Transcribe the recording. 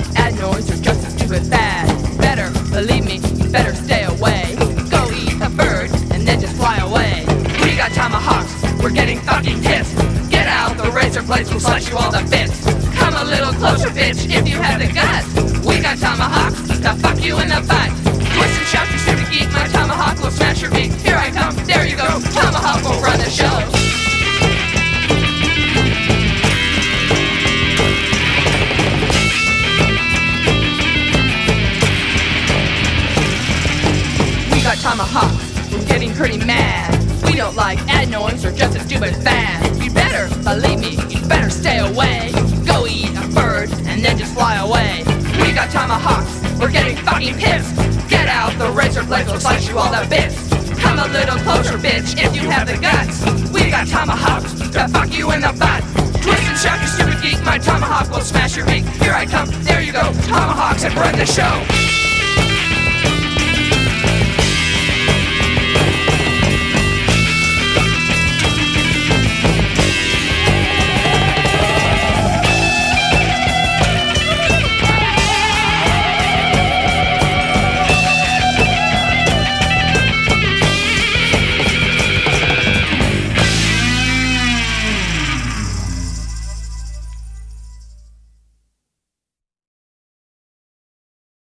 add noise or just a stupid fad. Better believe me, you better stay away. Go eat a bird and then just fly away. We got tomahawks, we're getting fucking pissed. Get out the razor blades, we'll slice you all to bits. Come a little closer, bitch, if you have the guts. We got tomahawks to fuck you in the butt. Twist and shout, you stupid geek, my tomahawk will smash your beak. Here I come, there you go, tomahawk will run the show. We got tomahawks, we're getting pretty mad. We don't like ad noise or just a stupid fad. You better believe me, you better stay away. Go eat a bird and then just fly away. We got tomahawks, we're getting fucking pissed. Get out the razor blades, we'll slice you all to bits. Come a little closer, bitch, if you have the guts. We got tomahawks to fuck you in the butt. Twist and shout, you stupid geek, my tomahawk will smash your beak. Here I come, there you go, tomahawks and run the show.